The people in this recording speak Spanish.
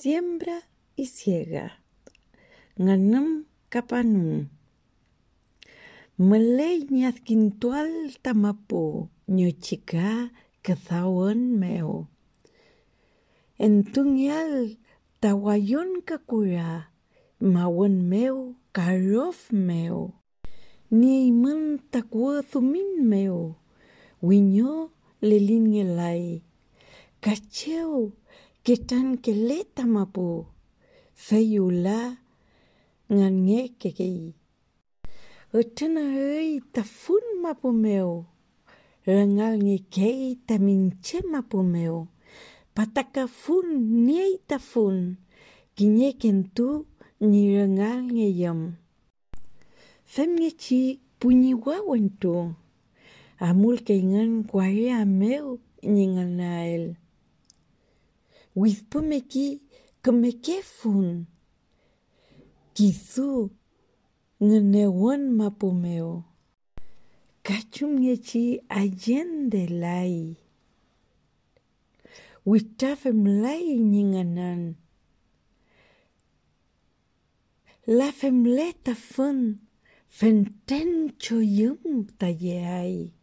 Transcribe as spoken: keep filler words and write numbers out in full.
siembra y ciega. Nganam kapanum. Malay nyat kintual tamapo nyochika kathawan meo. Entungyal tawayon kakura mawan meo karof meo. Niiman takwa thumin meo. Winyo lelin ngelai. Kacheo ketan keleta mapo. Fayula ngange kekei. Otena hei tafun mapo meo. Rangal ngekei taminche mapo meo. Pataka fun niei tafun. Kinye kentu ni rangal ngeyam. Fem ngechi punyi wawan tu. Amul kengan kwaya meo nyinganael. With pumeki kemekefun. Kithu ngenewan mapo meo. Kachum ngechi ajende lai. Witafem lai nyinganan. Lafem leta fun. Fenten choyum tayeai.